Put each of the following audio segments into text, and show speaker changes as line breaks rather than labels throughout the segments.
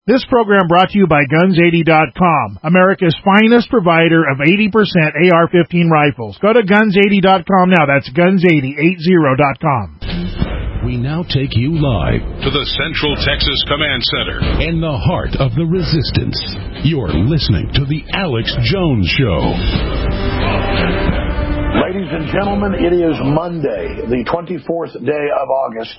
This program brought to you by Guns80.com, America's finest provider of 80% AR-15 rifles. Go to Guns80.com now. That's Guns80.com.
We now take you live
to the Central Texas Command Center
in the heart of the resistance. You're listening to The Alex Jones Show.
Ladies and gentlemen, it is Monday, the 24th day of August,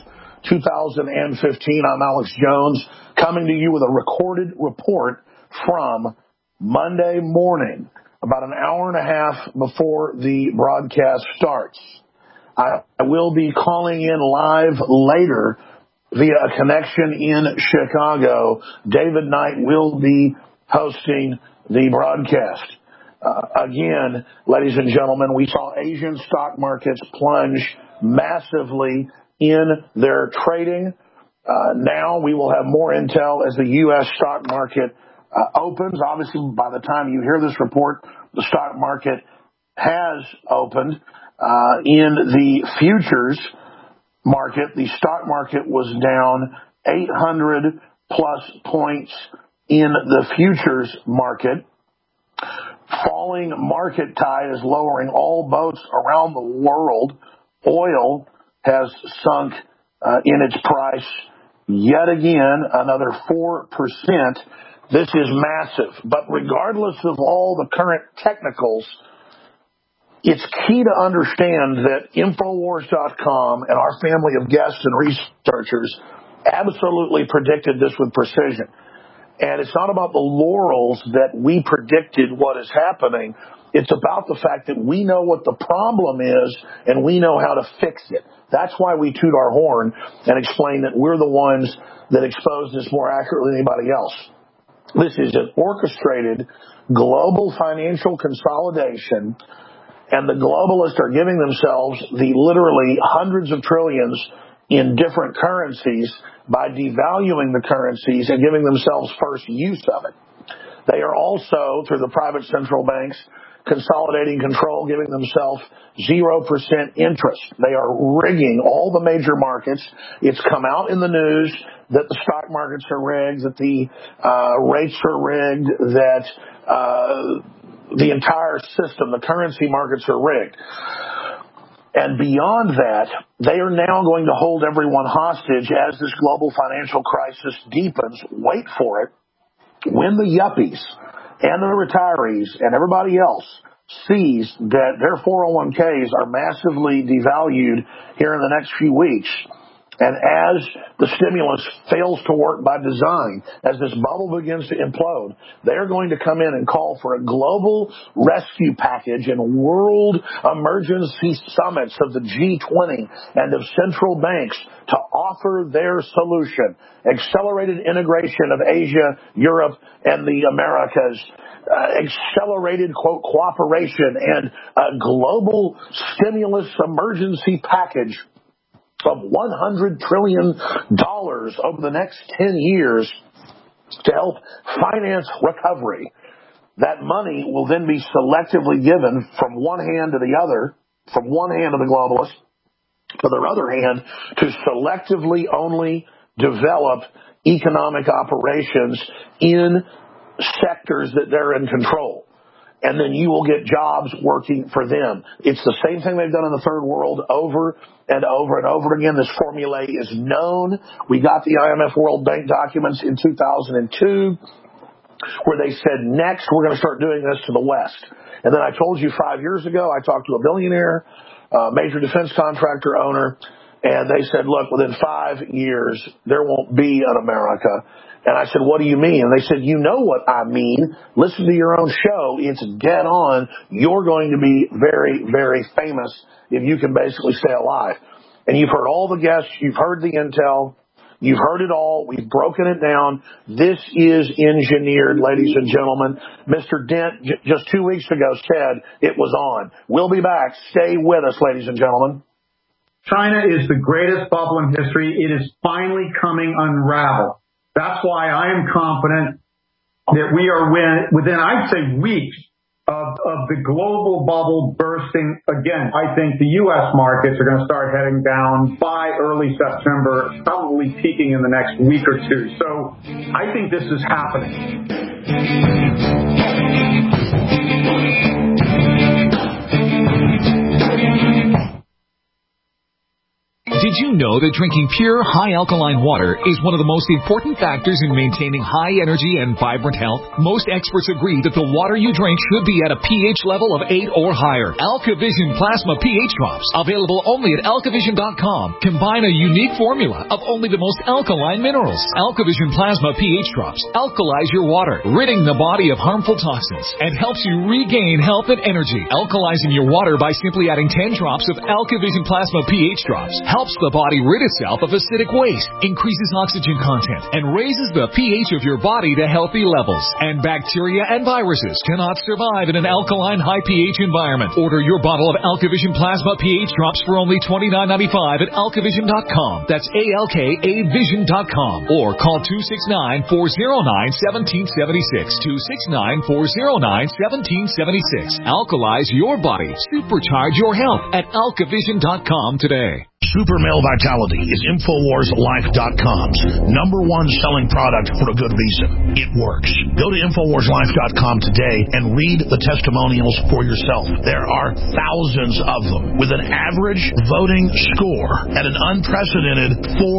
2015. I'm Alex Jones, coming to you with a recorded report from Monday morning, about an hour and a half before the broadcast starts. I will be calling in live later via a connection in Chicago. David Knight will be hosting the broadcast. Again, ladies and gentlemen, we saw Asian stock markets plunge massively in their trading. Now we will have more intel as the U.S. stock market opens. Obviously, by the time you hear this report, the stock market has opened. In the futures market, the stock market was down 800 plus points in the futures market. Falling market tide is lowering all boats around the world. Oil has sunk in its price yet again, another 4%. This is massive. But regardless of all the current technicals, it's key to understand that Infowars.com and our family of guests and researchers absolutely predicted this with precision. And it's not about the laurels that we predicted what is happening. It's about the fact that we know what the problem is and we know how to fix it. That's why we toot our horn and explain that we're the ones that expose this more accurately than anybody else. This is an orchestrated global financial consolidation, and the globalists are giving themselves the literally hundreds of trillions in different currencies by devaluing the currencies and giving themselves first use of it. They are also, through the private central banks, consolidating control, giving themselves 0% interest. They are rigging all the major markets. It's come out in the news that the stock markets are rigged, that the rates are rigged, that the entire system, the currency markets are rigged. And beyond that, they are now going to hold everyone hostage as this global financial crisis deepens. Wait for it. When the yuppies and the retirees and everybody else sees that their 401ks are massively devalued here in the next few weeks, and as the stimulus fails to work by design, as this bubble begins to implode, they're going to come in and call for a global rescue package and world emergency summits of the G20 and of central banks to offer their solution. Accelerated integration of Asia, Europe, and the Americas. Accelerated, quote, cooperation and a global stimulus emergency package of $100 trillion over the next 10 years to help finance recovery. That money will then be selectively given from one hand to the other, from one hand to the globalists, to their other hand to selectively only develop economic operations in sectors that they're in control. And then you will get jobs working for them. It's the same thing they've done in the third world over and over and over again. This formula is known. We got the IMF World Bank documents in 2002 where they said, next, we're going to start doing this to the West. And then I told you 5 years ago, I talked to a billionaire, major defense contractor owner, and they said, look, within 5 years, there won't be an America. And I said, what do you mean? And they said, you know what I mean. Listen to your own show. It's dead on. You're going to be very, very famous if you can basically stay alive. And you've heard all the guests. You've heard the intel. You've heard it all. We've broken it down. This is engineered, ladies and gentlemen. Mr. Dent just 2 weeks ago said it was on. We'll be back. Stay with us, ladies and gentlemen.
China is the greatest bubble in history. It is finally coming unraveled. That's why I am confident that we are within, I'd say, weeks of the global bubble bursting again. I think the U.S. markets are going to start heading down by early September, probably peaking in the next week or two. So I think this is happening.
Did you know that drinking pure, high-alkaline water is one of the most important factors in maintaining high energy and vibrant health? Most experts agree that the water you drink should be at a pH level of 8 or higher. AlkaVision Plasma pH Drops, available only at alkavision.com, combine a unique formula of only the most alkaline minerals. AlkaVision Plasma pH Drops alkalize your water, ridding the body of harmful toxins, and helps you regain health and energy. Alkalizing your water by simply adding 10 drops of AlkaVision Plasma pH Drops helps the body rid itself of acidic waste, increases oxygen content, and raises the pH of your body to healthy levels. And bacteria and viruses cannot survive in an alkaline high pH environment. Order your bottle of AlkaVision Plasma pH Drops for only $29.95 at alkavision.com. That's ALKAvision.com. Or call 269-409-1776. 269-409-1776. Alkalize your body. Supercharge your health at alkavision.com today.
Super Male Vitality is InfoWarsLife.com's #1 selling product for a good reason. It works. Go to InfoWarsLife.com today and read the testimonials for yourself. There are thousands of them with an average voting score at an unprecedented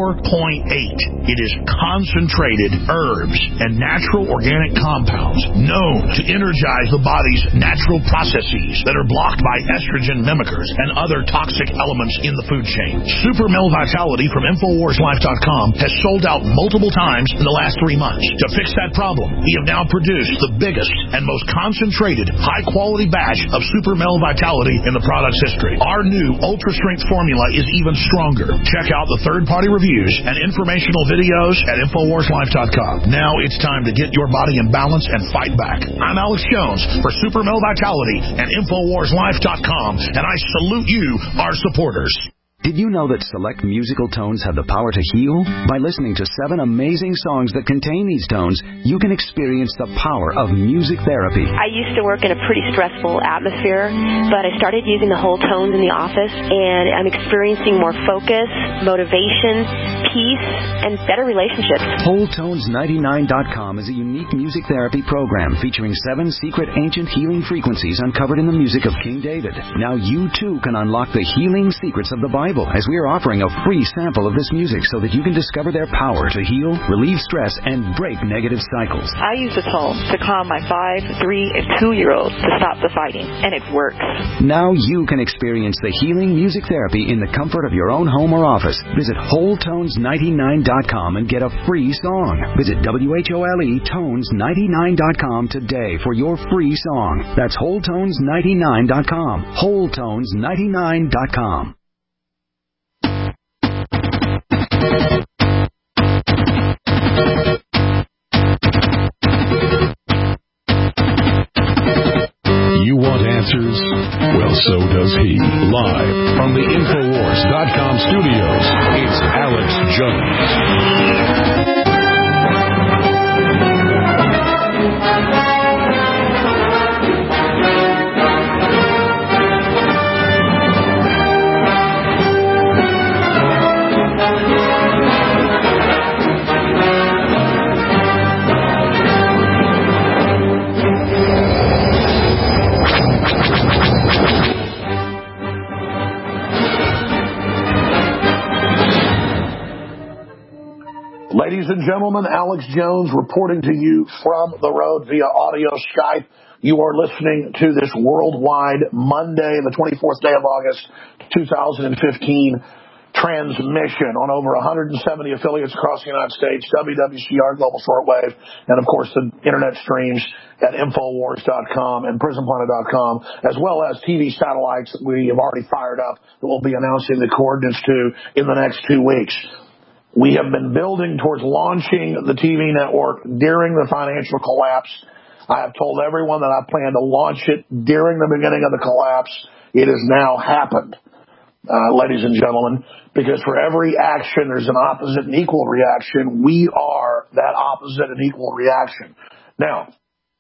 4.8. It is concentrated herbs and natural organic compounds known to energize the body's natural processes that are blocked by estrogen mimickers and other toxic elements in the food chain. Super Male Vitality from InfoWarsLife.com has sold out multiple times in the last 3 months. To fix that problem, we have now produced the biggest and most concentrated, high-quality batch of Super Male Vitality in the product's history. Our new ultra-strength formula is even stronger. Check out the third-party reviews and informational videos at InfoWarsLife.com. Now it's time to get your body in balance and fight back. I'm Alex Jones for Super Male Vitality and InfoWarsLife.com, and I salute you, our supporters.
Did you know that select musical tones have the power to heal? By listening to 7 amazing songs that contain these tones, you can experience the power of music therapy.
I used to work in a pretty stressful atmosphere, but I started using the whole tones in the office, and I'm experiencing more focus, motivation, peace, and better relationships.
WholeTones99.com is a unique music therapy program featuring 7 secret ancient healing frequencies uncovered in the music of King David. Now you too can unlock the healing secrets of the Bible, as we are offering a free sample of this music so that you can discover their power to heal, relieve stress, and break negative cycles.
I use the tones to calm my 5, 3, and 2-year-olds to stop the fighting, and it works. Now
you can experience the healing music therapy in the comfort of your own home or office. Visit WholeTones99.com and get a free song. Visit WHOLETones99.com today for your free song. That's WholeTones99.com. WholeTones99.com.
You want answers? Well, so does he. Live from the Infowars.com studios, it's Alex Jones.
Ladies and gentlemen, Alex Jones reporting to you from the road via audio Skype. You are listening to this worldwide Monday, the 24th day of August, 2015 transmission on over 170 affiliates across the United States, WWCR Global Shortwave, and of course the internet streams at Infowars.com and PrisonPlanet.com, as well as TV satellites that we have already fired up that we'll be announcing the coordinates to in the next 2 weeks. We have been building towards launching the TV network during the financial collapse. I have told everyone that I plan to launch it during the beginning of the collapse. It has now happened, ladies and gentlemen, because for every action, there's an opposite and equal reaction. We are that opposite and equal reaction. Now,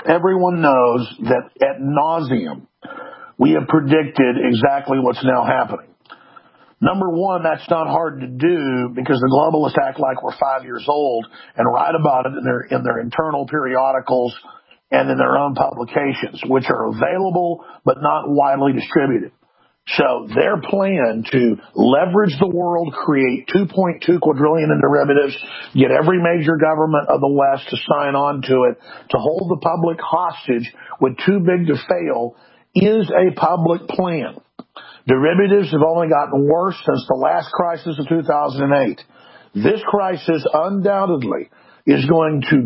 everyone knows that ad nauseum we have predicted exactly what's now happening. Number one, that's not hard to do because the globalists act like we're 5 years old and write about it in their internal periodicals and in their own publications, which are available but not widely distributed. So their plan to leverage the world, create 2.2 quadrillion in derivatives, get every major government of the West to sign on to it, to hold the public hostage with too big to fail, is a public plan. Derivatives have only gotten worse since the last crisis of 2008. This crisis undoubtedly is going to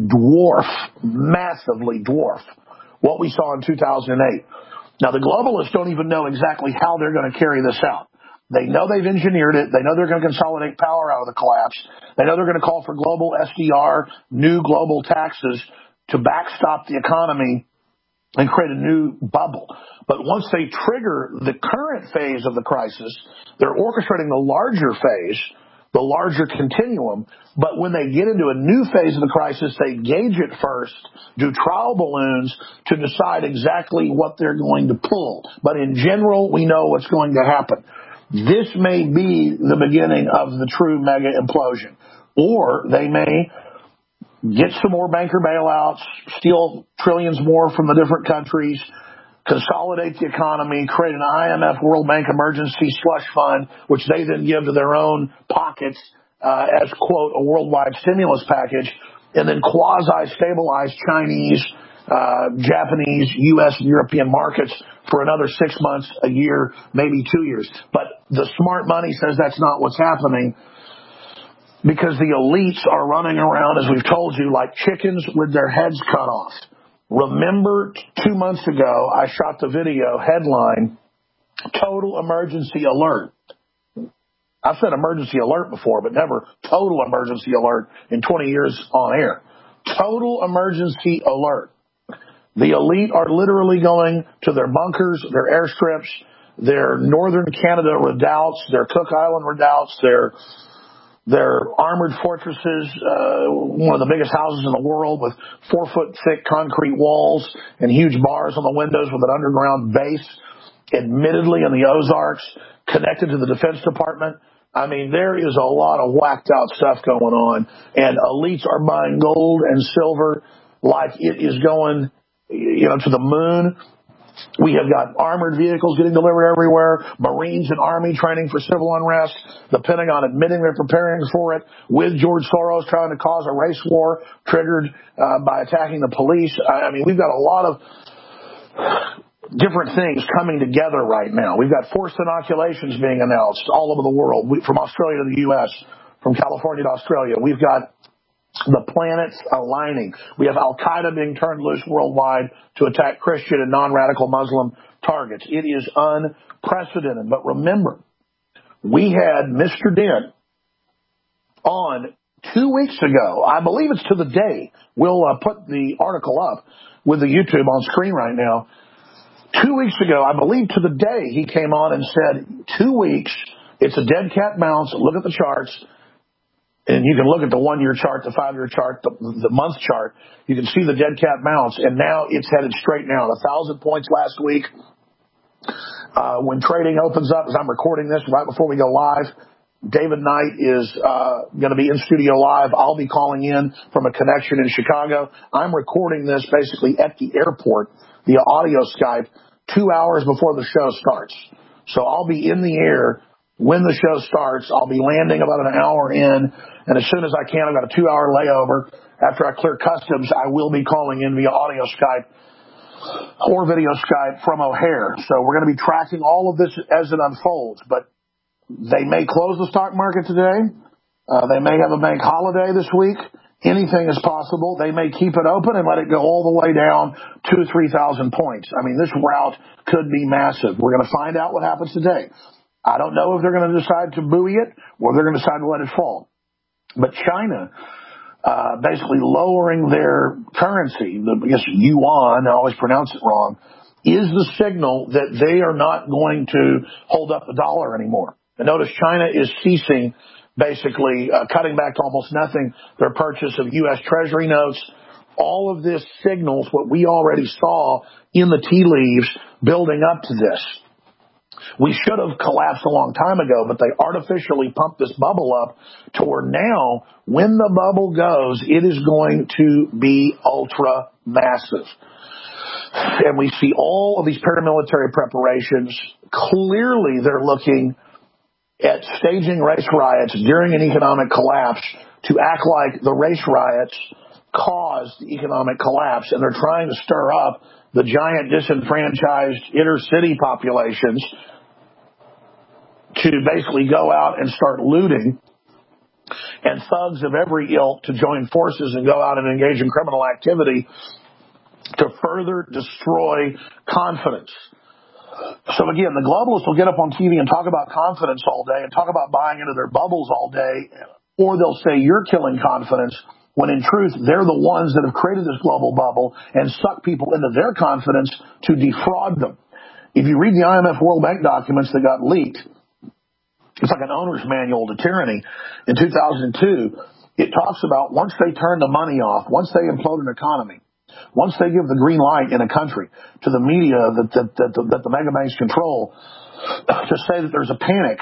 massively dwarf what we saw in 2008. Now, the globalists don't even know exactly how they're going to carry this out. They know they've engineered it. They know they're going to consolidate power out of the collapse. They know they're going to call for global SDR, new global taxes to backstop the economy and create a new bubble. But once they trigger the current phase of the crisis, they're orchestrating the larger phase, the larger continuum. But when they get into a new phase of the crisis, they gauge it first, do trial balloons to decide exactly what they're going to pull. But in general, we know what's going to happen. This may be the beginning of the true mega implosion. Or they may get some more banker bailouts, steal trillions more from the different countries, consolidate the economy, create an IMF World Bank emergency slush fund, which they then give to their own pockets as, quote, a worldwide stimulus package, and then quasi-stabilize Chinese, Japanese, U.S., and European markets for another 6 months, a year, maybe 2 years. But the smart money says that's not what's happening, because the elites are running around, as we've told you, like chickens with their heads cut off. Remember 2 months ago, I shot the video headline, Total Emergency Alert. I've said emergency alert before, but never total emergency alert in 20 years on air. Total emergency alert. The elite are literally going to their bunkers, their airstrips, their northern Canada redoubts, their Cook Island redoubts, their armored fortresses, one of the biggest houses in the world with 4-foot thick concrete walls and huge bars on the windows with an underground base, admittedly in the Ozarks, connected to the Defense Department. I mean, there is a lot of whacked out stuff going on, and elites are buying gold and silver like it is going, to the moon. We have got armored vehicles getting delivered everywhere, Marines and Army training for civil unrest, the Pentagon admitting they're preparing for it, with George Soros trying to cause a race war triggered by attacking the police. I mean, we've got a lot of different things coming together right now. We've got forced inoculations being announced all over the world, from Australia to the U.S., from California to Australia. We've got the planets aligning. We have Al-Qaeda being turned loose worldwide to attack Christian and non-radical Muslim targets. It is unprecedented. But remember, we had Mr. Dent on 2 weeks ago. I believe it's to the day. We'll put the article up with the YouTube on screen right now. 2 weeks ago, I believe to the day, he came on and said, 2 weeks, it's a dead cat bounce. Look at the charts. And you can look at the 1 year chart, the 5 year chart, the month chart. You can see the dead cat bounce, and now it's headed straight down. 1,000 points last week. When trading opens up, as I'm recording this right before we go live, David Knight is going to be in studio live. I'll be calling in from a connection in Chicago. I'm recording this basically at the airport via audio Skype 2 hours before the show starts. So I'll be in the air when the show starts. I'll be landing about an hour in, and as soon as I can, I've got a 2 hour layover. After I clear customs, I will be calling in via audio Skype or video Skype from O'Hare. So we're going to be tracking all of this as it unfolds. But they may close the stock market today. They may have a bank holiday this week. Anything is possible. They may keep it open and let it go all the way down 2,000 to 3,000 points. I mean, this rout could be massive. We're going to find out what happens today. I don't know if they're going to decide to buoy it or they're going to decide to let it fall. But China, basically lowering their currency, I guess yuan, I always pronounce it wrong, is the signal that they are not going to hold up the dollar anymore. And notice China is ceasing, basically cutting back to almost nothing their purchase of U.S. Treasury notes all of this signals what we already saw in the tea leaves building up to this. We should have collapsed a long time ago, but they artificially pumped this bubble up to where now, when the bubble goes, it is going to be ultra massive. And we see all of these paramilitary preparations. Clearly, they're looking at staging race riots during an economic collapse to act like the race riots caused the economic collapse, and they're trying to stir up the giant disenfranchised inner city populations to basically go out and start looting, and thugs of every ilk to join forces and go out and engage in criminal activity to further destroy confidence. So again, the globalists will get up on TV and talk about confidence all day and talk about buying into their bubbles all day, or they'll say you're killing confidence, when in truth, they're the ones that have created this global bubble and suck people into their confidence to defraud them. If you read the IMF World Bank documents that got leaked, it's like an owner's manual to tyranny. In 2002, it talks about once they turn the money off, once they implode an economy, once they give the green light in a country to the media that the mega banks control to say that there's a panic,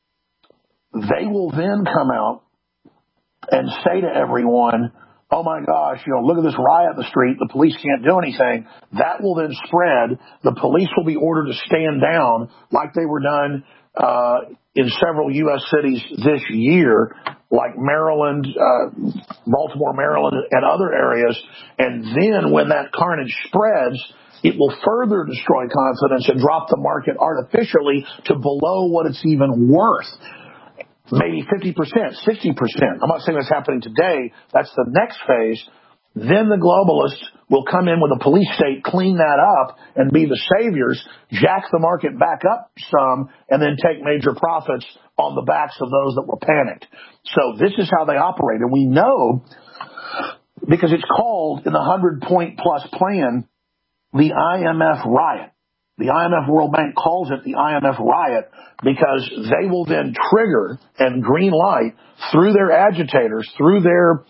they will then come out and say to everyone, oh my gosh, look at this riot in the street. The police can't do anything. That will then spread. The police will be ordered to stand down like they were done in several U.S. cities this year, like Maryland, Baltimore, Maryland, and other areas. And then when that carnage spreads, it will further destroy confidence and drop the market artificially to below what it's even worth. Maybe 50%, 60%. I'm not saying that's happening today. That's the next phase. Then the globalists will come in with a police state, clean that up, and be the saviors, jack the market back up some, and then take major profits on the backs of those that were panicked. So this is how they operate. And we know, because it's called in the 100-point plus plan, the IMF riot. The IMF World Bank calls it the IMF riot because they will then trigger and green light through their agitators, through their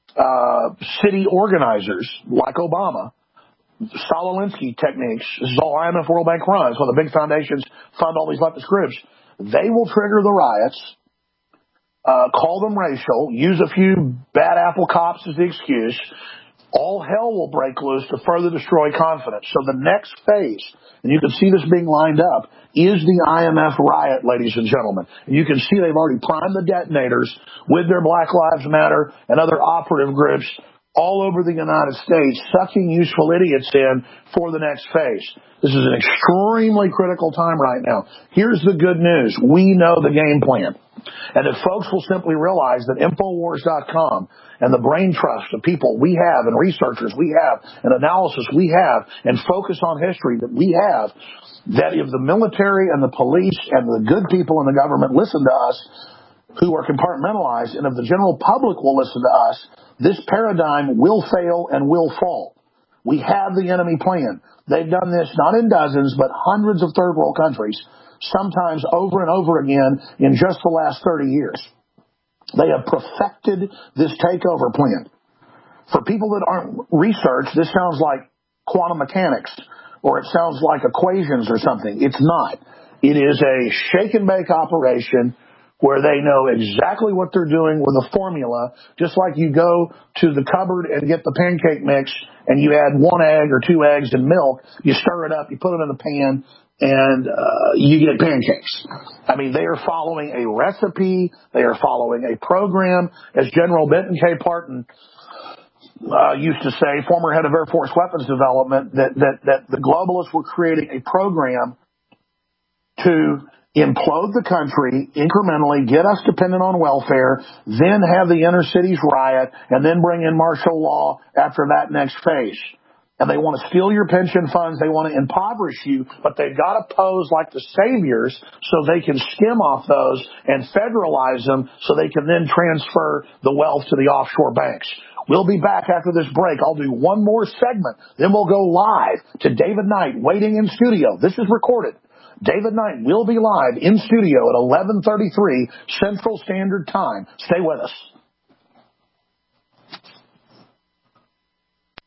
city organizers like Obama, Saul Alinsky techniques. This is all IMF World Bank runs. When the big foundations fund all these leftist groups, they will trigger the riots, call them racial, use a few bad apple cops as the excuse. All hell will break loose to further destroy confidence. So the next phase, and you can see this being lined up, is the IMF riot, ladies and gentlemen. And you can see they've already primed the detonators with their Black Lives Matter and other operative groups all over the United States, sucking useful idiots in for the next phase. This is an extremely critical time right now. Here's the good news. We know the game plan. And if folks will simply realize that Infowars.com and the brain trust of people we have and researchers we have and analysis we have and focus on history that we have, that if the military and the police and the good people in the government listen to us who are compartmentalized, and if the general public will listen to us, this paradigm will fail and will fall. We have the enemy plan. They've done this not in dozens, but hundreds of third world countries, sometimes over and over again in just the last 30 years. They have perfected this takeover plan. For people that aren't researched, this sounds like quantum mechanics, or it sounds like equations or something. It's not. It is a shake and bake operation where they know exactly what they're doing with a formula, just like you go to the cupboard and get the pancake mix and you add 1 egg or 2 eggs and milk, you stir it up, you put it in the pan, and you get pancakes. I mean, they are following a recipe, they are following a program, as General Benton K. Parton used to say, former head of Air Force Weapons Development, that the globalists were creating a program to implode the country incrementally, get us dependent on welfare, then have the inner cities riot, and then bring in martial law after that next phase. And they want to steal your pension funds. They want to impoverish you, but they've got to pose like the saviors so they can skim off those and federalize them so they can then transfer the wealth to the offshore banks. We'll be back after this break. I'll do one more segment. Then we'll go live to David Knight waiting in studio. This is recorded. David Knight will be live in studio at 11:33 Central Standard Time. Stay with us.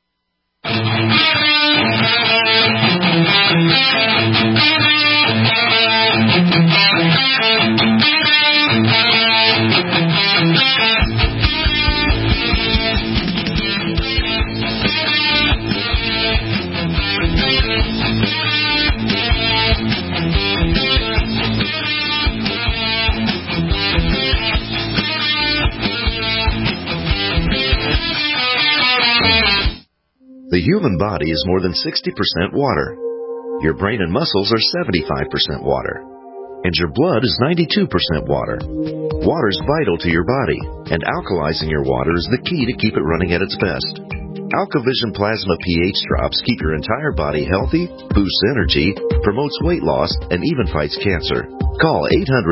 The human body is more than 60% water. Your brain and muscles are 75% water. And your blood is 92% water. Water is vital to your body, and alkalizing your water is the key to keep it running at its best. AlkaVision Plasma pH drops keep your entire body healthy, boosts energy, promotes weight loss, and even fights cancer. Call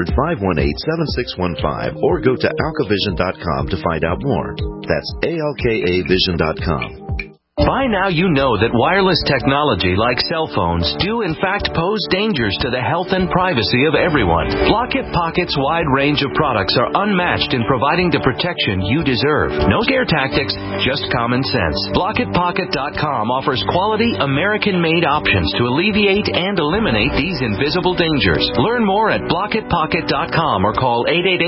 800-518-7615 or go to alkavision.com to find out more. That's ALKAvision.com.
By now you know that wireless technology like cell phones do in fact pose dangers to the health and privacy of everyone. Block-It Pocket's wide range of products are unmatched in providing the protection you deserve. No scare tactics, just common sense. BlockItPocket.com offers quality American-made options to alleviate and eliminate these invisible dangers. Learn more at BlockItPocket.com or call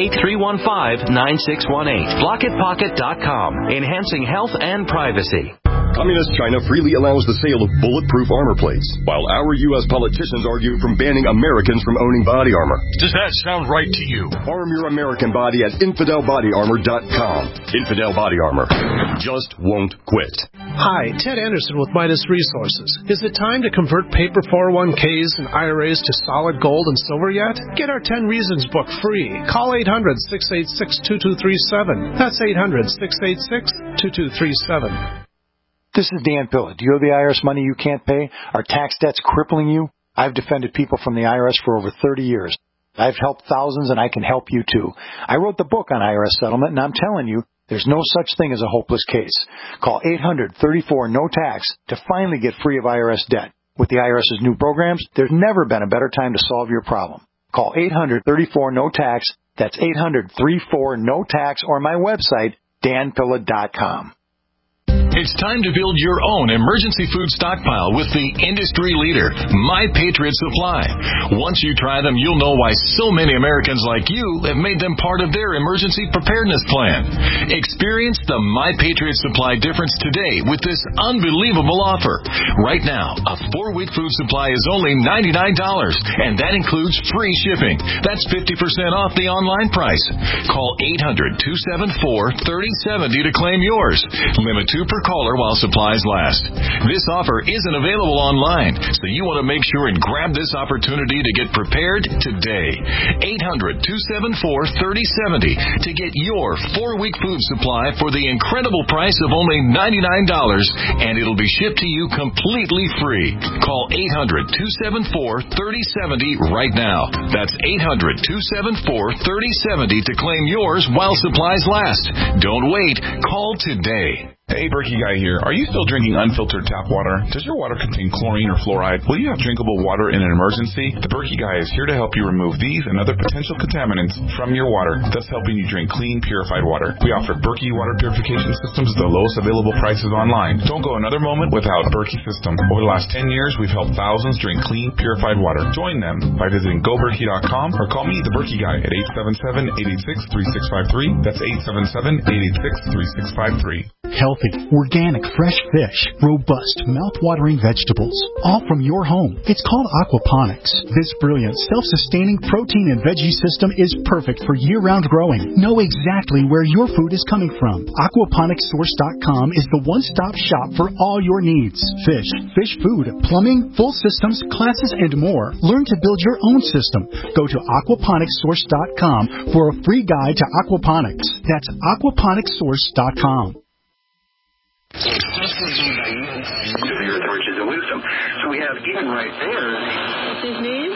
888-315-9618. BlockItPocket.com, enhancing health and privacy.
Communist China freely allows the sale of bulletproof armor plates, while our U.S. politicians argue from banning Americans from owning body armor.
Does that sound right to you?
Arm your American body at InfidelBodyArmor.com. Infidel Body Armor just won't quit.
Hi, Ted Anderson with Midas Resources. Is it time to convert paper 401ks and IRAs to solid gold and silver yet? Get our 10 Reasons book free. Call 800-686-2237. That's 800-686-2237.
This is Dan Pilla. Do you owe the IRS money you can't pay? Are tax debts crippling you? I've defended people from the IRS for over 30 years. I've helped thousands, and I can help you too. I wrote the book on IRS settlement, and I'm telling you, there's no such thing as a hopeless case. Call 800-34-NO-TAX to finally get free of IRS debt. With the IRS's new programs, there's never been a better time to solve your problem. Call 800-34-NO-TAX. That's 800-34-NO-TAX, or my website, danpilla.com.
It's time to build your own emergency food stockpile with the industry leader, My Patriot Supply. Once you try them, you'll know why so many Americans like you have made them part of their emergency preparedness plan. Experience the My Patriot Supply difference today with this unbelievable offer. Right now, a 4-week food supply is only $99, and that includes free shipping. That's 50% off the online price. Call 800-274-3070 to claim yours. Limit 2 per caller while supplies last. This offer isn't available online, so you want to make sure and grab this opportunity to get prepared today. 800-274-3070 to get your 4-week food supply for the incredible price of only $99, and it'll be shipped to you completely free. Call 800-274-3070 right now. That's 800-274-3070 to claim yours while supplies last. Don't wait. Call today.
Hey, Berkey Guy here. Are you still drinking unfiltered tap water? Does your water contain chlorine or fluoride? Will you have drinkable water in an emergency? The Berkey Guy is here to help you remove these and other potential contaminants from your water, thus helping you drink clean, purified water. We offer Berkey water purification systems at the lowest available prices online. Don't go another moment without a Berkey system. Over the last 10 years, we've helped thousands drink clean, purified water. Join them by visiting GoBerkey.com or call me, the Berkey Guy, at 877-886-3653. That's 877-886-3653.
Healthy, organic, fresh fish, robust, mouth-watering vegetables, all from your home. It's called aquaponics. This brilliant, self-sustaining protein and veggie system is perfect for year-round growing. Know exactly where your food is coming from. Aquaponicssource.com is the one-stop shop for all your needs. Fish, fish food, plumbing, full systems, classes, and more. Learn to build your own system. Go to aquaponicssource.com for a free guide to aquaponics. That's aquaponicssource.com.
To the earth, riches and wisdom. So we have Ethan right there.
What's his name?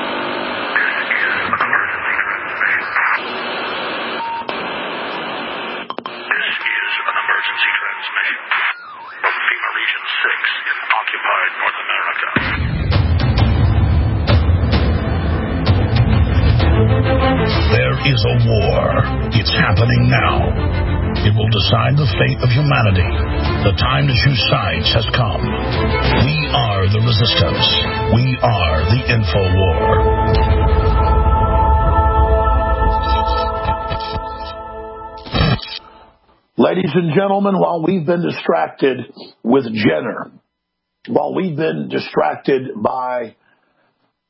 This is an emergency transmission from FEMA Region 6 in occupied North America.
There is a war. It's happening now. It will decide the fate of humanity. The time to choose sides has come. We are the resistance. We are the InfoWar.
Ladies and gentlemen, while we've been distracted with Jenner, while we've been distracted by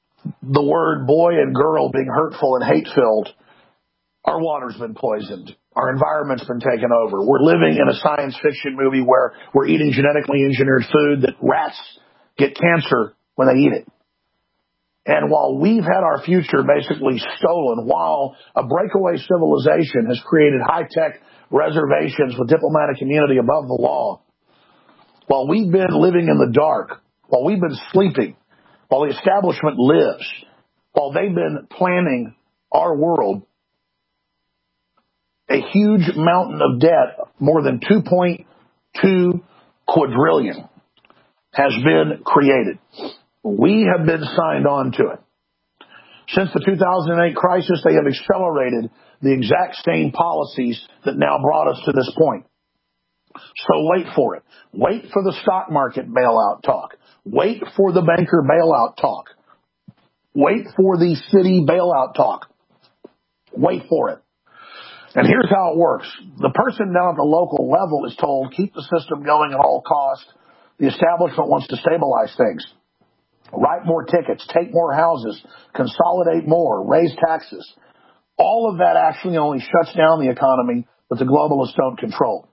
the word boy and girl being hurtful and hate-filled, our water's been poisoned. Our environment's been taken over. We're living in a science fiction movie where we're eating genetically engineered food that rats get cancer when they eat it. And while we've had our future basically stolen, while a breakaway civilization has created high-tech reservations with diplomatic immunity above the law, while we've been living in the dark, while we've been sleeping, while the establishment lives, while they've been planning our world, a huge mountain of debt, more than 2.2 quadrillion, has been created. We have been signed on to it. Since the 2008 crisis, they have accelerated the exact same policies that now brought us to this point. So wait for it. Wait for the stock market bailout talk. Wait for the banker bailout talk. Wait for the city bailout talk. Wait for it. And here's how it works. The person down at the local level is told, keep the system going at all costs. The establishment wants to stabilize things. Write more tickets, take more houses, consolidate more, raise taxes. All of that actually only shuts down the economy that the globalists don't control.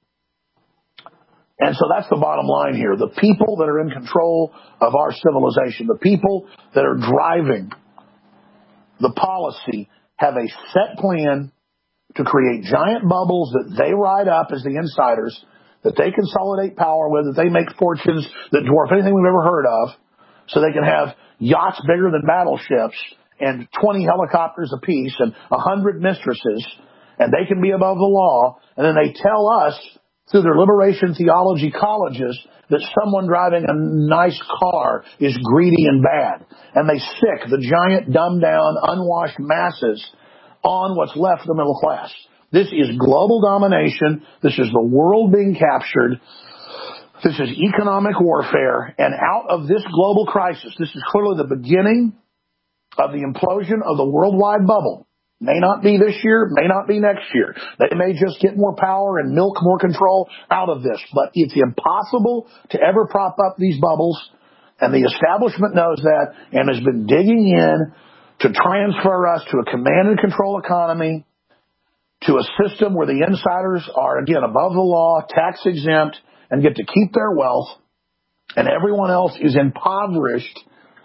And so that's the bottom line here. The people that are in control of our civilization, the people that are driving the policy, have a set plan to create giant bubbles that they ride up as the insiders, that they consolidate power with, that they make fortunes that dwarf anything we've ever heard of, so they can have yachts bigger than battleships and 20 helicopters apiece and 100 mistresses, and they can be above the law, and then they tell us through their liberation theology colleges that someone driving a nice car is greedy and bad. And they sick the giant, dumbed-down, unwashed masses on what's left of the middle class. This is global domination. This is the world being captured. This is economic warfare. And out of this global crisis, this is clearly the beginning of the implosion of the worldwide bubble. May not be this year, may not be next year. They may just get more power and milk more control out of this. But it's impossible to ever prop up these bubbles. And the establishment knows that and has been digging in to transfer us to a command and control economy, to a system where the insiders are, again, above the law, tax exempt, and get to keep their wealth, and everyone else is impoverished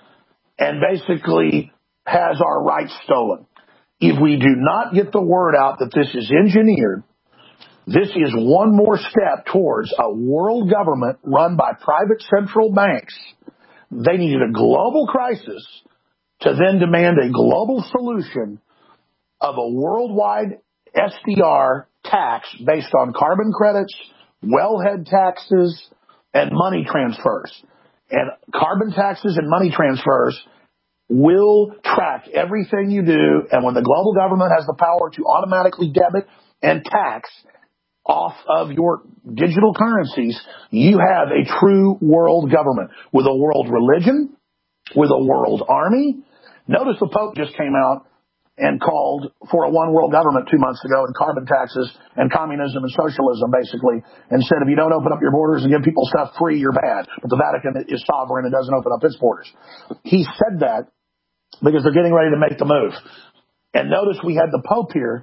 and basically has our rights stolen. If we do not get the word out that this is engineered, this is one more step towards a world government run by private central banks. They needed a global crisis to then demand a global solution of a worldwide SDR tax based on carbon credits, wellhead taxes, and money transfers. And carbon taxes and money transfers will track everything you do, and when the global government has the power to automatically debit and tax off of your digital currencies, you have a true world government with a world religion, with a world army. Notice the Pope just came out and called for a one world government 2 months ago, and carbon taxes and communism and socialism, basically, and said if you don't open up your borders and give people stuff free, you're bad. But the Vatican is sovereign and doesn't open up its borders. He said that because they're getting ready to make the move. And notice we had the Pope here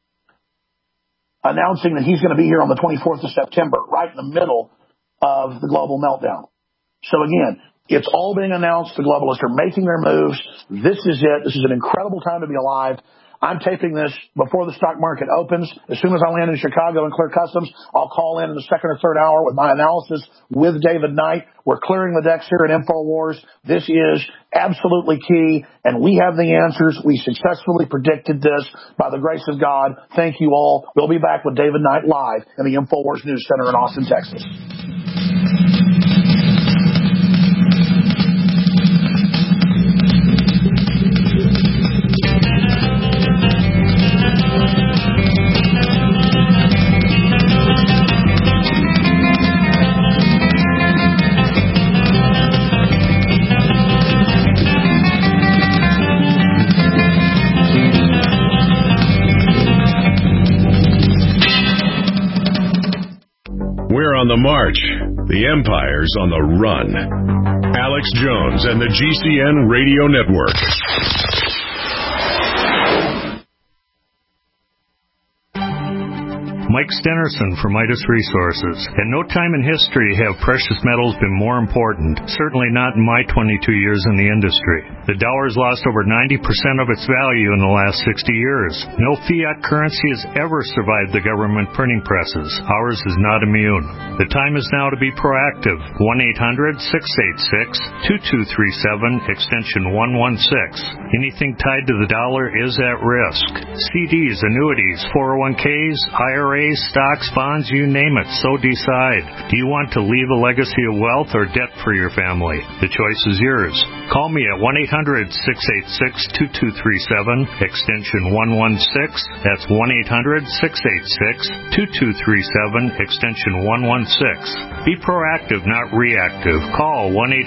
announcing that he's going to be here on the 24th of September, right in the middle of the global meltdown. So again, it's all being announced. The globalists are making their moves. This is it. This is an incredible time to be alive. I'm taping this before the stock market opens. As soon as I land in Chicago and clear customs, I'll call in the second or third hour with my analysis with David Knight. We're clearing the decks here at InfoWars. This is absolutely key, and we have the answers. We successfully predicted this by the grace of God. Thank you all. We'll be back with David Knight live in the InfoWars News Center in Austin, Texas.
We're on the march. The empire's on the run. Alex Jones and the GCN Radio Network.
Mike Stenerson from Midas Resources. At no time in history have precious metals been more important, certainly not in my 22 years in the industry. The dollar has lost over 90% of its value in the last 60 years. No fiat currency has ever survived the government printing presses. Ours is not immune. The time is now to be proactive. 1-800-686-2237, extension 116. Anything tied to the dollar is at risk. CDs, annuities, 401ks, IRAs, stocks, bonds, you name it, so decide. Do you want to leave a legacy of wealth or debt for your family? The choice is yours. Call me at 1-800-686-2237, extension 116. That's 1-800-686-2237, extension 116. Be proactive, not reactive. Call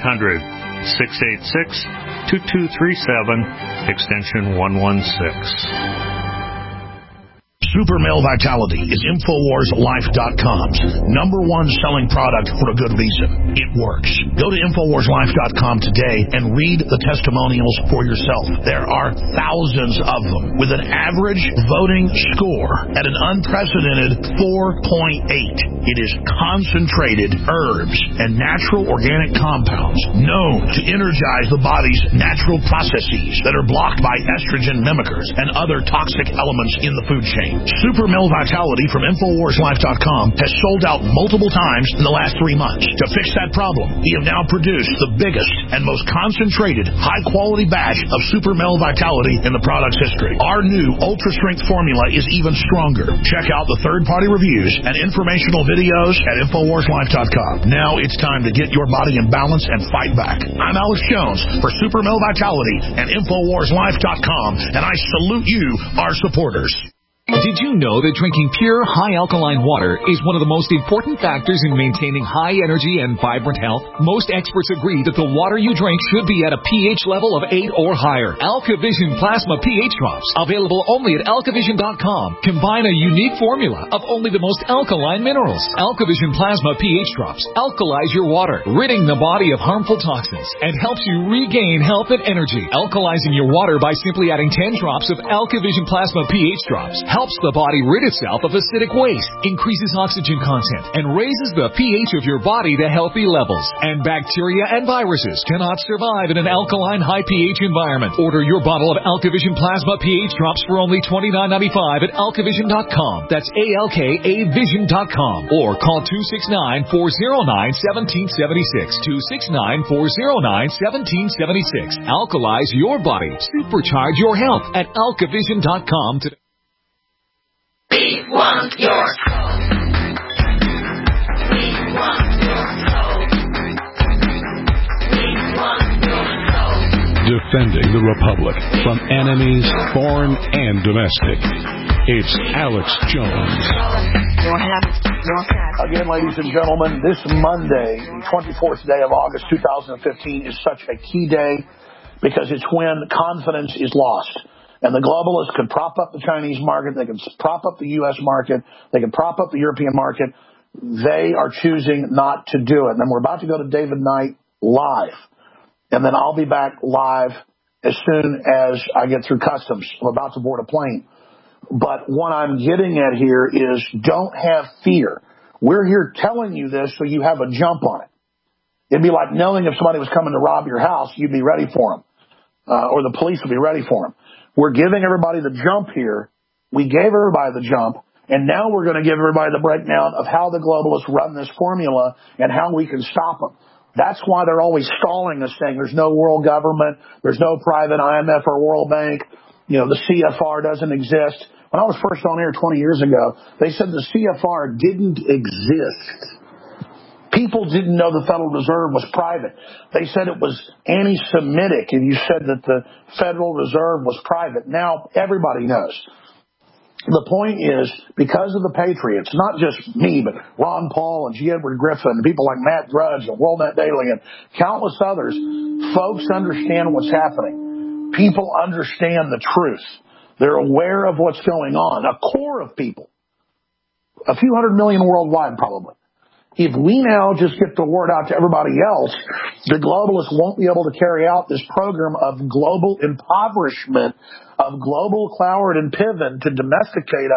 1-800-686-2237, extension 116.
Super Male Vitality is InfoWarsLife.com's #1 selling product for a good reason. It works. Go to InfoWarsLife.com today and read the testimonials for yourself. There are thousands of them with an average voting score at an unprecedented 4.8. It is concentrated herbs and natural organic compounds known to energize the body's natural processes that are blocked by estrogen mimickers and other toxic elements in the food chain. Super Male Vitality from InfoWarsLife.com has sold out multiple times in the last 3 months. To fix that problem, we have now produced the biggest and most concentrated, high-quality batch of Super Male Vitality in the product's history. Our new ultra-strength formula is even stronger. Check out the third-party reviews and informational videos at InfoWarsLife.com. Now it's time to get your body in balance and fight back. I'm Alex Jones for Super Male Vitality and InfoWarsLife.com, and I salute you, our supporters.
Did you know that drinking pure, high alkaline water is one of the most important factors in maintaining high energy and vibrant health? Most experts agree that the water you drink should be at a pH level of 8 or higher. AlkaVision Plasma pH Drops, available only at AlkaVision.com, combine a unique formula of only the most alkaline minerals. AlkaVision Plasma pH Drops alkalize your water, ridding the body of harmful toxins, and helps you regain health and energy. Alkalizing your water by simply adding 10 drops of AlkaVision Plasma pH Drops helps the body rid itself of acidic waste, increases oxygen content, and raises the pH of your body to healthy levels. And bacteria and viruses cannot survive in an alkaline high pH environment. Order your bottle of AlkaVision Plasma pH Drops for only $29.95 at AlkaVision.com. That's ALKAVision.com. Or call 269-409-1776. 269-409-1776. Alkalize your body. Supercharge your health at AlkaVision.com today.
We want your soul. We want your soul. We want your soul.
Defending the Republic from enemies, foreign and domestic. It's Alex Jones.
Again, ladies and gentlemen, this Monday, the 24th day of August 2015, is such a key day because it's when confidence is lost. And the globalists could prop up the Chinese market. They can prop up the U.S. market. They can prop up the European market. They are choosing not to do it. And then we're about to go to David Knight live. And then I'll be back live as soon as I get through customs. I'm about to board a plane. But what I'm getting at here is don't have fear. We're here telling you this so you have a jump on it. It'd be like knowing if somebody was coming to rob your house, you'd be ready for them. Or the police would be ready for them. We're giving everybody the jump here. We gave everybody the jump, and now we're going to give everybody the breakdown of how the globalists run this formula and how we can stop them. That's why they're always stalling us, saying there's no world government, there's no private IMF or World Bank, the CFR doesn't exist. When I was first on air 20 years ago, they said the CFR didn't exist. People didn't know the Federal Reserve was private. They said it was anti-Semitic, and you said that the Federal Reserve was private. Now everybody knows. The point is, because of the Patriots, not just me, but Ron Paul and G. Edward Griffin, and people like Matt Drudge and WorldNet Daily and countless others, folks understand what's happening. People understand the truth. They're aware of what's going on. A core of people. A few 100 million worldwide, probably. If we now just get the word out to everybody else, the globalists won't be able to carry out this program of global impoverishment, of global Cloward and Piven to domesticate us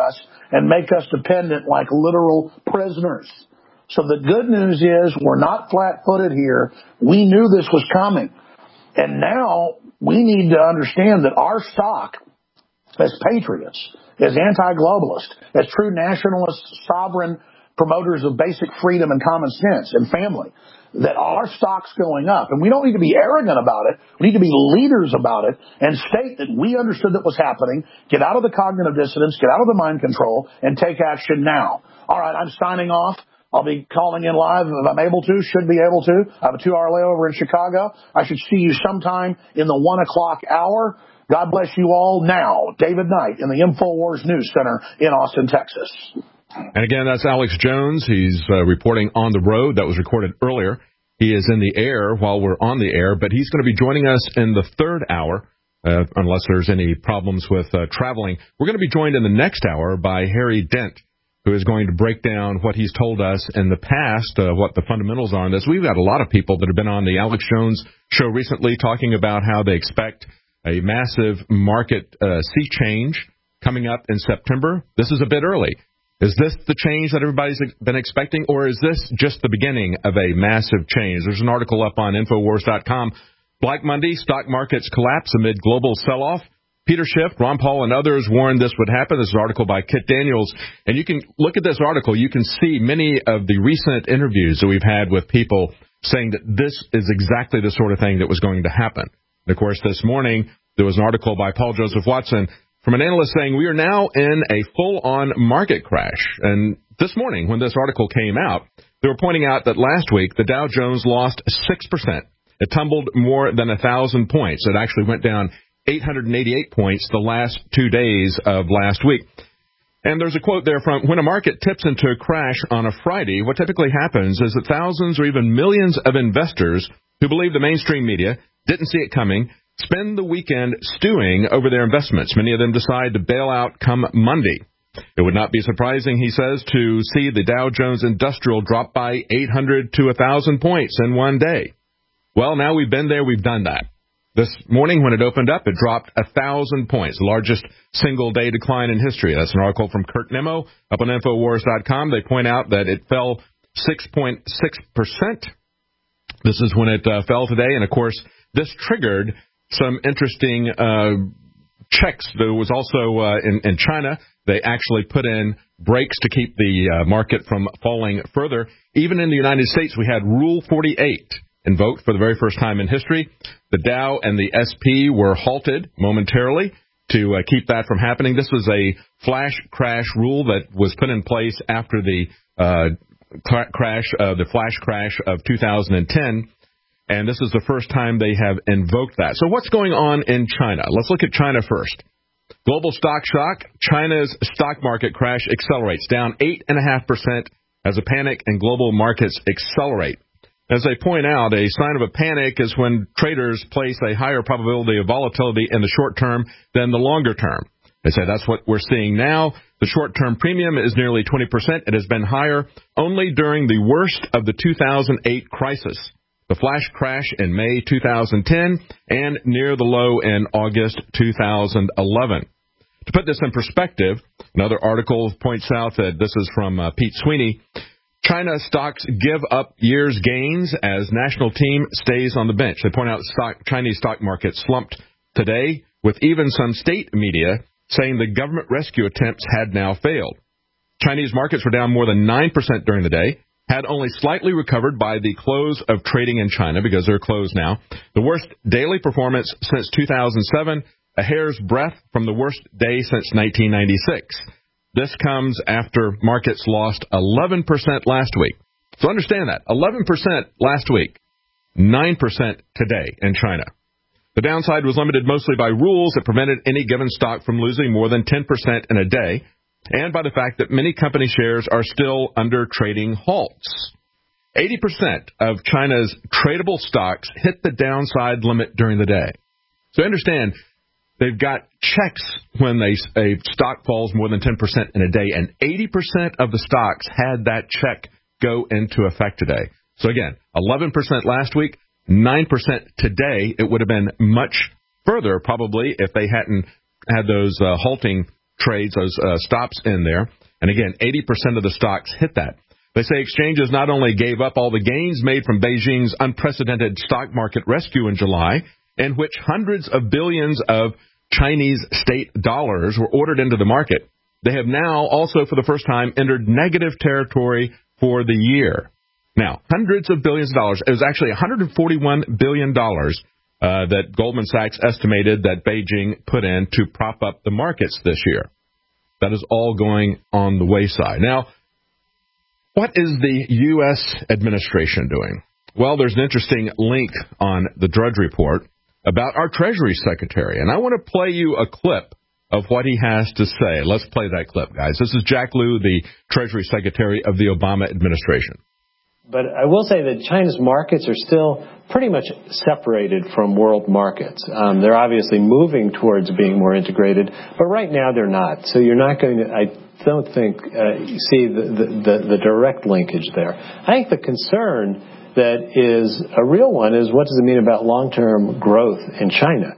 and make us dependent like literal prisoners. So the good news is we're not flat-footed here. We knew this was coming. And now we need to understand that our stock as patriots, as anti-globalists, as true nationalist, sovereign promoters of basic freedom and common sense and family, that our stock's going up. And we don't need to be arrogant about it. We need to be leaders about it and state that we understood that was happening, get out of the cognitive dissonance, get out of the mind control, and take action now. All right, I'm signing off. I'll be calling in live if I'm able to, should be able to. I have a 2-hour layover in Chicago. I should see you sometime in the 1 o'clock hour. God bless you all. Now, David Knight in the InfoWars News Center in Austin, Texas.
And again, that's Alex Jones. He's reporting on the road. That was recorded earlier. He is in the air while we're on the air, but he's going to be joining us in the third hour, unless there's any problems with traveling. We're going to be joined in the next hour by Harry Dent, who is going to break down what he's told us in the past, what the fundamentals are on this. We've got a lot of people that have been on the Alex Jones show recently talking about how they expect a massive market sea change coming up in September. This is a bit early. Is this the change that everybody's been expecting, or is this just the beginning of a massive change? There's an article up on Infowars.com. Black Monday, stock markets collapse amid global sell-off. Peter Schiff, Ron Paul, and others warned this would happen. This is an article by Kit Daniels. And you can look at this article. You can see many of the recent interviews that we've had with people saying that this is exactly the sort of thing that was going to happen. And, of course, this morning there was an article by Paul Joseph Watson from an analyst saying we are now in a full-on market crash. And this morning, when this article came out, they were pointing out that last week the Dow Jones lost 6%. It tumbled more than 1,000 points. It actually went down 888 points the last 2 days of last week. And there's a quote there from, when a market tips into a crash on a Friday, what typically happens is that thousands or even millions of investors who believe the mainstream media didn't see it coming spend the weekend stewing over their investments. Many of them decide to bail out come Monday. It would not be surprising, he says, to see the Dow Jones Industrial drop by 800 to 1,000 points in one day. Well, now we've been there, we've done that. This morning when it opened up, it dropped 1,000 points, the largest single-day decline in history. That's an article from Kurt Nimmo up on Infowars.com. They point out that it fell 6.6%. This is when it fell today, and, of course, this triggered some interesting checks. There was also in China, they actually put in brakes to keep the market from falling further. Even in the United States, we had Rule 48 invoked for the very first time in history. The Dow and the SP were halted momentarily to keep that from happening. This was a flash crash rule that was put in place after the flash crash of 2010. And this is the first time they have invoked that. So what's going on in China? Let's look at China first. Global stock shock. China's stock market crash accelerates, down 8.5% as a panic in global markets accelerate. As they point out, a sign of a panic is when traders place a higher probability of volatility in the short term than the longer term. They say that's what we're seeing now. The short-term premium is nearly 20%. It has been higher only during the worst of the 2008 crisis, the flash crash in May 2010, and near the low in August 2011. To put this in perspective, another article points out that this is from Pete Sweeney. China stocks give up year's gains as national team stays on the bench. They point out Chinese stock market slumped today, with even some state media saying the government rescue attempts had now failed. Chinese markets were down more than 9% during the day, had only slightly recovered by the close of trading in China because they're closed now. The worst daily performance since 2007, a hair's breadth from the worst day since 1996. This comes after markets lost 11% last week. So understand that. 11% last week, 9% today in China. The downside was limited mostly by rules that prevented any given stock from losing more than 10% in a day, and by the fact that many company shares are still under trading halts. 80% of China's tradable stocks hit the downside limit during the day. So understand, they've got checks when a stock falls more than 10% in a day, and 80% of the stocks had that check go into effect today. So again, 11% last week, 9% today. It would have been much further probably if they hadn't had those halting trades, those stops in there. And again, 80% of the stocks hit that. They say exchanges not only gave up all the gains made from Beijing's unprecedented stock market rescue in July, in which hundreds of billions of Chinese state dollars were ordered into the market, they have now also for the first time entered negative territory for the year. Now, hundreds of billions of dollars. It was actually $141 billion that Goldman Sachs estimated that Beijing put in to prop up the markets this year. That is all going on the wayside. Now, what is the U.S. administration doing? Well, there's an interesting link on the Drudge Report about our Treasury Secretary, and I want to play you a clip of what he has to say. Let's play that clip, guys. This is Jack Lew, the Treasury Secretary of the Obama administration.
But I will say that China's markets are still pretty much separated from world markets. They're obviously moving towards being more integrated, but right now they're not. So you're not going to, I don't think, see the direct linkage there. I think the concern that is a real one is what does it mean about long-term growth in China?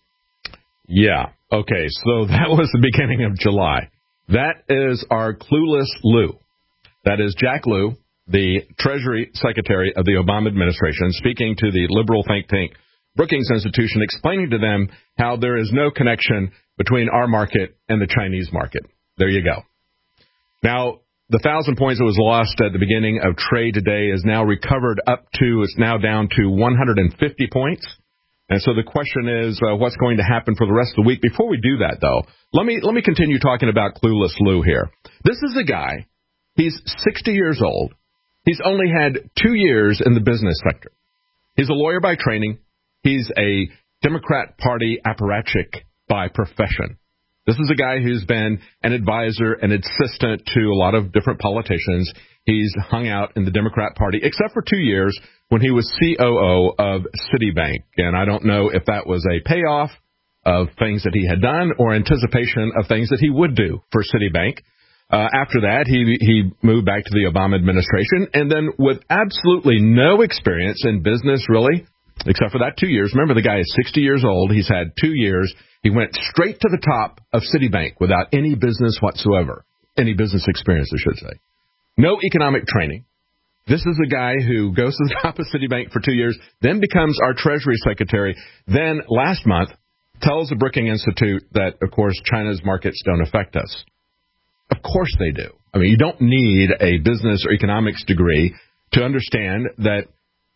Yeah. Okay. So that was the beginning of July. That is our clueless Lew. That is Jack Lew, the Treasury Secretary of the Obama administration, speaking to the liberal think tank Brookings Institution, explaining to them how there is no connection between our market and the Chinese market. There you go. Now, the 1,000 points that was lost at the beginning of trade today is now recovered it's now down to 150 points. And so the question is, what's going to happen for the rest of the week? Before we do that, though, let me continue talking about clueless Lew here. This is a guy, he's 60 years old. He's only had 2 years in the business sector. He's a lawyer by training. He's a Democrat Party apparatchik by profession. This is a guy who's been an advisor, an assistant to a lot of different politicians. He's hung out in the Democrat Party, except for 2 years when he was COO of Citibank. And I don't know if that was a payoff of things that he had done or anticipation of things that he would do for Citibank. After that, he moved back to the Obama administration, and then with absolutely no experience in business, really, except for that 2 years. Remember, the guy is 60 years old. He's had 2 years. He went straight to the top of Citibank without any business whatsoever, any business experience, I should say. No economic training. This is a guy who goes to the top of Citibank for 2 years, then becomes our Treasury Secretary, then last month tells the Brookings Institute that, of course, China's markets don't affect us. Of course they do. I mean, you don't need a business or economics degree to understand that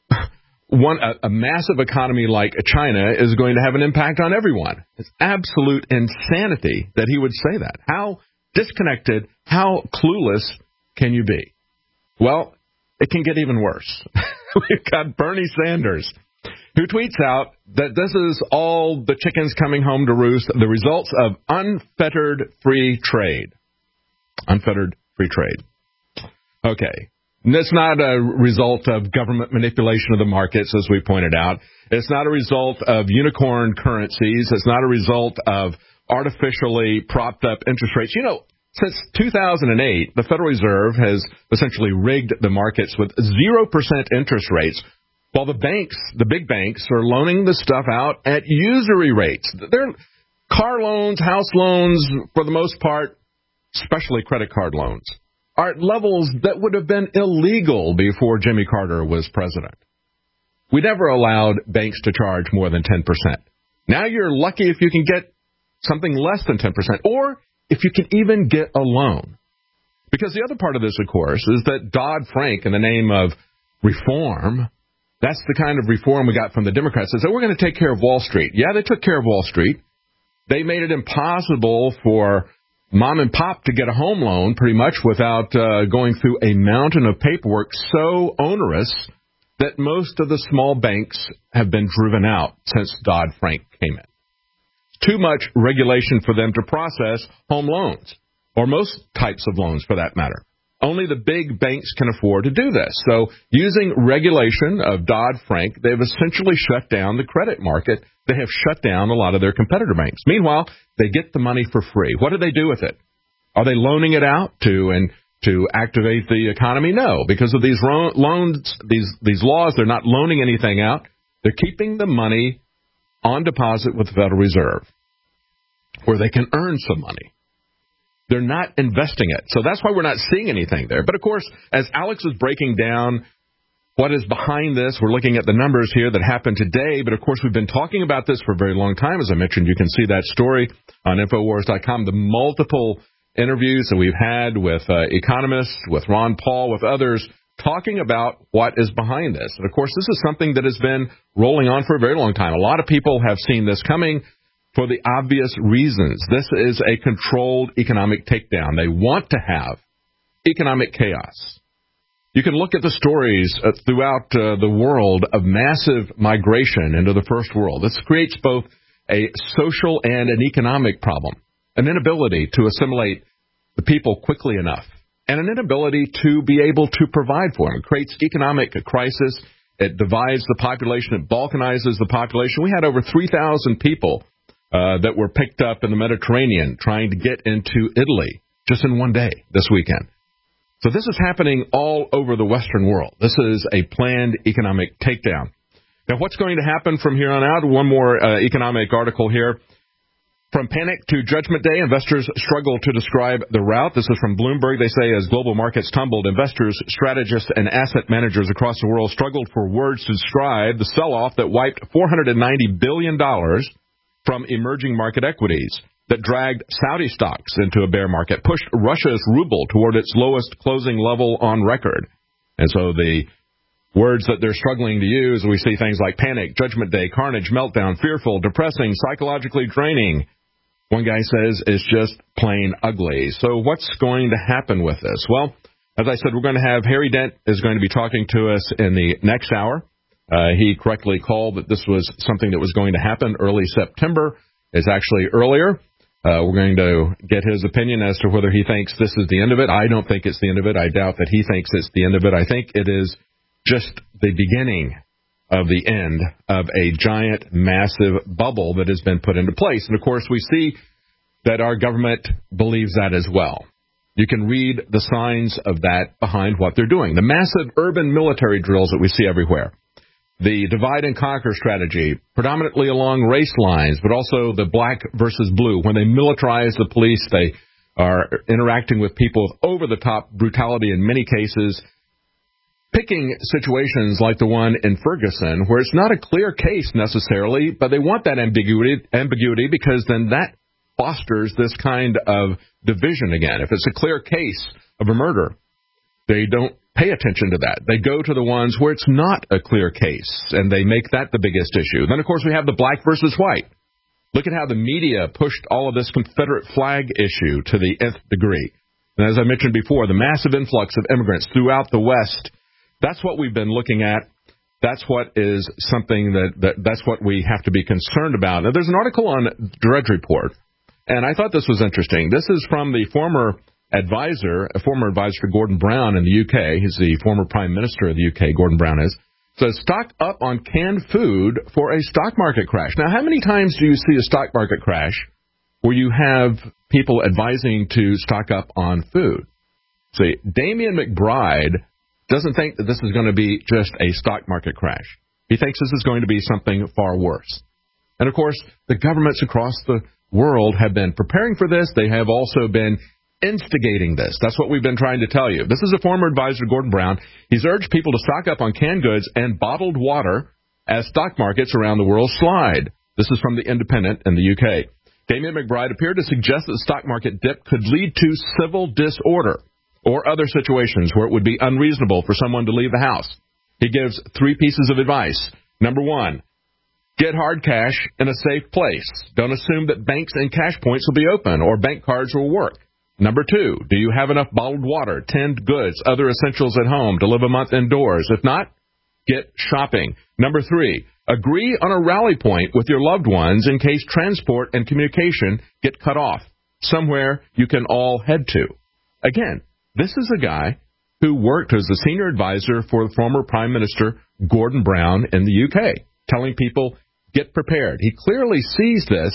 a massive economy like China is going to have an impact on everyone. It's absolute insanity that he would say that. How disconnected, how clueless can you be? Well, it can get even worse. We've got Bernie Sanders, who tweets out that this is all the chickens coming home to roost, the results of unfettered free trade. Unfettered free trade. Okay. And it's not a result of government manipulation of the markets, as we pointed out. It's not a result of unicorn currencies. It's not a result of artificially propped up interest rates. You know, since 2008, the Federal Reserve has essentially rigged the markets with 0% interest rates, while the banks, the big banks, are loaning the stuff out at usury rates. They're car loans, house loans, for the most part, especially credit card loans, are at levels that would have been illegal before Jimmy Carter was president. We never allowed banks to charge more than 10%. Now you're lucky if you can get something less than 10%, or if you can even get a loan. Because the other part of this, of course, is that Dodd-Frank, in the name of reform, that's the kind of reform we got from the Democrats. They said, we're going to take care of Wall Street. Yeah, they took care of Wall Street. They made it impossible for mom and pop to get a home loan pretty much without going through a mountain of paperwork so onerous that most of the small banks have been driven out since Dodd-Frank came in. Too much regulation for them to process home loans, or most types of loans for that matter. Only the big banks can afford to do this. So using regulation of Dodd-Frank, they've essentially shut down the credit market. They have shut down a lot of their competitor banks. Meanwhile, they get the money for free. What do they do with it? Are they loaning it out to activate the economy? No, because of these loans, these laws, they're not loaning anything out. They're keeping the money on deposit with the Federal Reserve, where they can earn some money. They're not investing it. So that's why we're not seeing anything there. But, of course, as Alex is breaking down what is behind this, we're looking at the numbers here that happened today. But, of course, we've been talking about this for a very long time. As I mentioned, you can see that story on Infowars.com, the multiple interviews that we've had with economists, with Ron Paul, with others, talking about what is behind this. And, of course, this is something that has been rolling on for a very long time. A lot of people have seen this coming for the obvious reasons. This is a controlled economic takedown. They want to have economic chaos. You can look at the stories throughout the world of massive migration into the first world. This creates both a social and an economic problem, an inability to assimilate the people quickly enough, and an inability to be able to provide for them. It creates economic crisis. It divides the population. It balkanizes the population. We had over 3,000 people that were picked up in the Mediterranean trying to get into Italy just in one day this weekend. So this is happening all over the Western world. This is a planned economic takedown. Now, what's going to happen from here on out? One more economic article here. From panic to judgment day, investors struggle to describe the rout. This is from Bloomberg. They say as global markets tumbled, investors, strategists, and asset managers across the world struggled for words to describe the sell-off that wiped $490 billion from emerging market equities, that dragged Saudi stocks into a bear market, pushed Russia's ruble toward its lowest closing level on record. And so the words that they're struggling to use, we see things like panic, judgment day, carnage, meltdown, fearful, depressing, psychologically draining. One guy says it's just plain ugly. So what's going to happen with this? Well, as I said, we're going to have Harry Dent is going to be talking to us in the next hour. He correctly called that this was something that was going to happen early September. It's actually earlier. We're going to get his opinion as to whether he thinks this is the end of it. I don't think it's the end of it. I doubt that he thinks it's the end of it. I think it is just the beginning of the end of a giant, massive bubble that has been put into place. And, of course, we see that our government believes that as well. You can read the signs of that behind what they're doing. The massive urban military drills that we see everywhere. The divide and conquer strategy, predominantly along race lines, but also the black versus blue. When they militarize the police, they are interacting with people with over-the-top brutality in many cases, picking situations like the one in Ferguson, where it's not a clear case necessarily, but they want that ambiguity because then that fosters this kind of division again. If it's a clear case of a murder, they don't pay attention to that. They go to the ones where it's not a clear case, and they make that the biggest issue. Then, of course, we have the black versus white. Look at how the media pushed all of this Confederate flag issue to the nth degree. And as I mentioned before, the massive influx of immigrants throughout the West, that's what we've been looking at. That's what is something that's what we have to be concerned about. Now, there's an article on Drudge Report, and I thought this was interesting. This is from the former advisor to Gordon Brown in the UK. He's the former Prime Minister of the UK, Gordon Brown is. Says, stock up on canned food for a stock market crash. Now, how many times do you see a stock market crash where you have people advising to stock up on food? See, Damian McBride doesn't think that this is going to be just a stock market crash. He thinks this is going to be something far worse. And, of course, the governments across the world have been preparing for this. They have also been instigating this. That's what we've been trying to tell you. This is a former advisor to Gordon Brown. He's urged people to stock up on canned goods and bottled water as stock markets around the world slide. This is from The Independent in the UK. Damian McBride appeared to suggest that the stock market dip could lead to civil disorder or other situations where it would be unreasonable for someone to leave the house. He gives 3 pieces of advice. Number 1, get hard cash in a safe place. Don't assume that banks and cash points will be open or bank cards will work. Number 2, do you have enough bottled water, tinned goods, other essentials at home to live a month indoors? If not, get shopping. Number 3, agree on a rally point with your loved ones in case transport and communication get cut off, somewhere you can all head to. Again, this is a guy who worked as the senior advisor for the former Prime Minister Gordon Brown in the UK, telling people, get prepared. He clearly sees this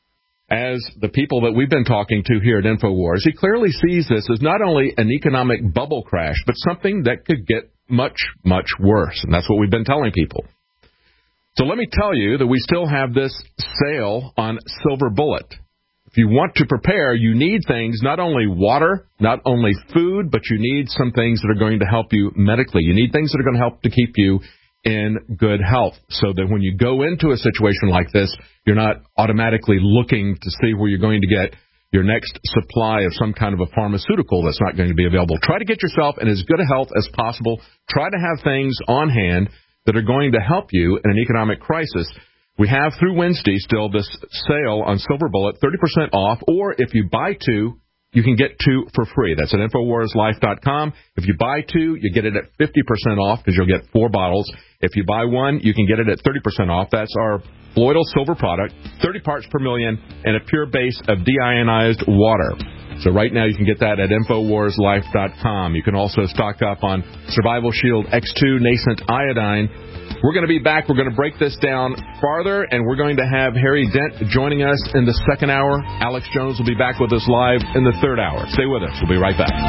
as the people that we've been talking to here at InfoWars. He clearly sees this as not only an economic bubble crash, but something that could get much, much worse. And that's what we've been telling people. So let me tell you that we still have this sale on Silver Bullet. if you want to prepare, you need things, not only water, not only food, but you need some things that are going to help you medically. You need things that are going to help to keep you in good health, so that when you go into a situation like this, you're not automatically looking to see where you're going to get your next supply of some kind of a pharmaceutical that's not going to be available. Try to get yourself in as good a health as possible. Try to have things on hand that are going to help you in an economic crisis. We have through Wednesday still this sale on Silver Bullet, 30% off, or if you buy two, you can get two for free. That's at InfoWarsLife.com. If you buy two, you get it at 50% off because you'll get 4 bottles. If you buy one, you can get it at 30% off. That's our Lloydal Silver product, 30 parts per million, and a pure base of deionized water. So right now you can get that at InfoWarsLife.com. You can also stock up on Survival Shield X2 Nascent Iodine. We're going to be back. We're going to break this down farther, and we're going to have Harry Dent joining us in the second hour. Alex Jones will be back with us live in the third hour. Stay with us. We'll be right back.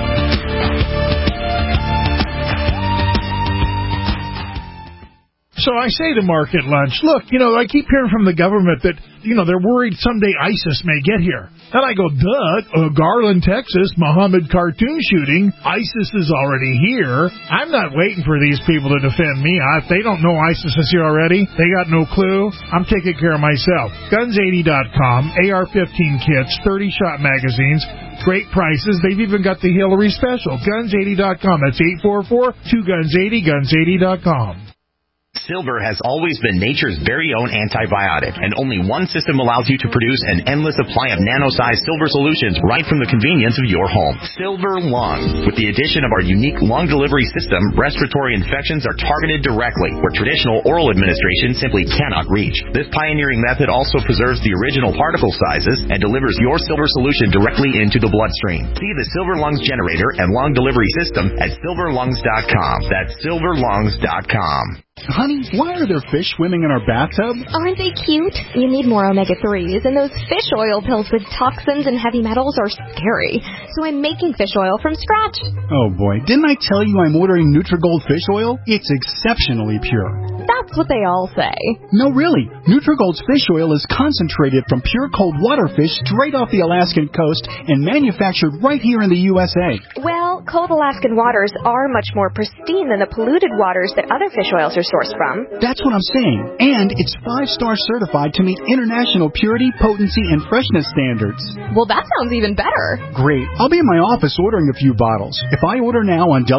So I say to Mark at lunch, look, I keep hearing from the government that, they're worried someday ISIS may get here. And I go, duh, Garland, Texas, Muhammad cartoon shooting, ISIS is already here. I'm not waiting for these people to defend me. If they don't know ISIS is here already, they got no clue. I'm taking care of myself. Guns80.com, AR-15 kits, 30-shot magazines, great prices. They've even got the Hillary special. Guns80.com. That's 844-2-GUNS80, Guns80.com.
Silver has always been nature's very own antibiotic, and only one system allows you to produce an endless supply of nano-sized silver solutions right from the convenience of your home. Silver Lung. With the addition of our unique lung delivery system, respiratory infections are targeted directly, where traditional oral administration simply cannot reach. This pioneering method also preserves the original particle sizes and delivers your silver solution directly into the bloodstream. See the Silver Lungs generator and lung delivery system at silverlungs.com. That's silverlungs.com.
Honey, why are there fish swimming in our bathtub?
Aren't they cute? You need more omega-3s, and those fish oil pills with toxins and heavy metals are scary. So I'm making fish oil from scratch.
Oh boy, didn't I tell you I'm ordering Nutrigold fish oil? It's exceptionally pure.
That's what they all say.
No, really. Nutrigold's fish oil is concentrated from pure cold water fish straight off the Alaskan coast and manufactured right here in the USA.
Well, cold Alaskan waters are much more pristine than the polluted waters that other fish oils are sourced from.
That's what I'm saying. And it's 5-star certified to meet international purity, potency, and freshness standards.
Well, that sounds even better.
Great. I'll be in my office ordering a few bottles. If I order now on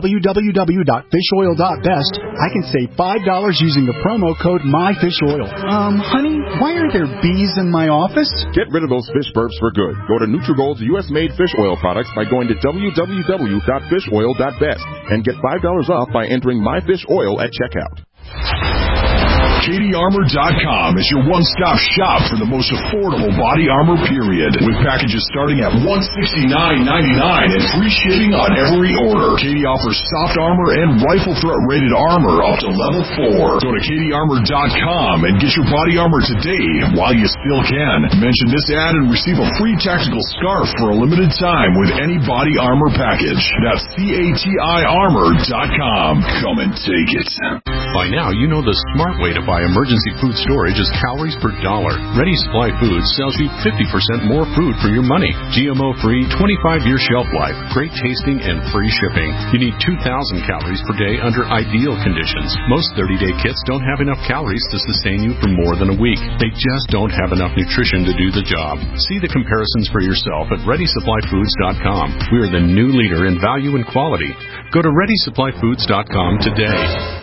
www.fishoil.best, I can save $5 using the promo code MyFishOil. Honey, why are there bees in my office?
Get rid of those fish burps for good. Go to Nutrigold's U.S.-made fish oil products by going to www.fishoil.best and get $5 off by entering MyFishOil at checkout.
CatieArmor.com is your one-stop shop for the most affordable body armor, period. With packages starting at $169.99 and free shipping on every order. Katie offers soft armor and rifle threat-rated armor up to level 4. Go to CatieArmor.com and get your body armor today while you still can. Mention this ad and receive a free tactical scarf for a limited time with any body armor package. That's CatieArmor.com. Come and take it.
By now, you know the smart way to buy emergency food storage is calories per dollar. Ready Supply Foods sells you 50% more food for your money. GMO-free, 25-year shelf life, great tasting, and free shipping. You need 2,000 calories per day under ideal conditions. Most 30-day kits don't have enough calories to sustain you for more than a week. They just don't have enough nutrition to do the job. See the comparisons for yourself at ReadySupplyFoods.com. We are the new leader in value and quality. Go to ReadySupplyFoods.com today.